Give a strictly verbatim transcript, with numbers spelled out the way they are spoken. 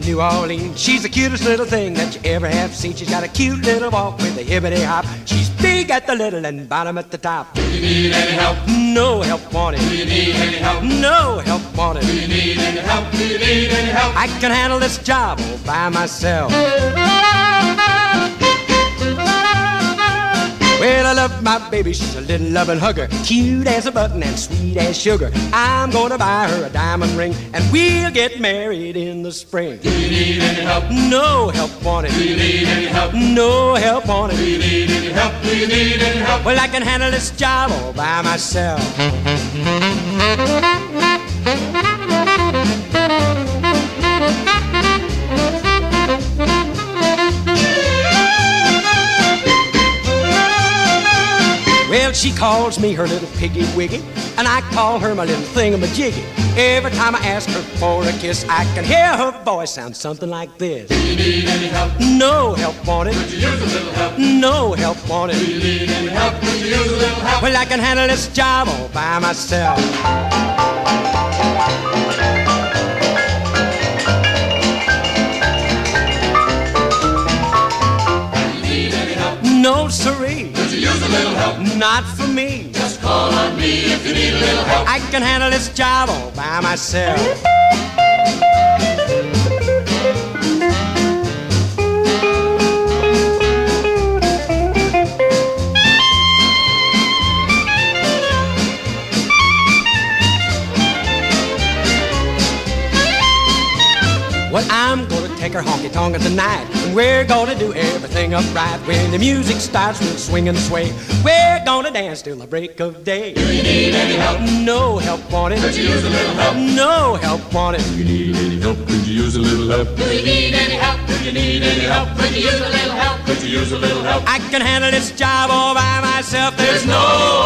New Orleans. She's the cutest little thing that you ever have seen. She's got a cute little walk with a hippity hop. She's big at the little and bottom at the top. Do you need any help? No help wanted. Do you need any help? No help wanted. Do you need any help? Do you need any help? I can handle this job all by myself. Well, I love my baby, she's a little loving hugger, cute as a button and sweet as sugar. I'm gonna buy her a diamond ring, and we'll get married in the spring. Do you need any help? No help wanted. Do you need any help? No help wanted. Do you need any help? Do you need any help? Well, I can handle this job all by myself. Well, she calls me her little piggy wiggy, and I call her my little thingamajiggy. Every time I ask her for a kiss, I can hear her voice sound something like this. Do you need any help? No help wanted. Could you use a little help? No help wanted. Do you need any help? Could you use a little help? Well, I can handle this job all by myself. No, siree. Could you use a little help? Not for me. Just call on me if you need a little help. I can handle this job all by myself. Well, I'm gonna take her honky-tonkin' tonight, and we're gonna do everything upright. When the music starts, we'll swing and sway. We're gonna dance till the break of day. Do you need any help? No help wanted. Could you use a little help? No help wanted. Do you need any help? Could you use a little help? Do you need any help? Do you need any help? Could you use a little help? Could you use a little help? I can handle this job all by myself. There's There's no